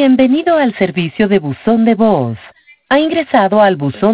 Bienvenido al servicio de buzón de voz. Ha ingresado al buzón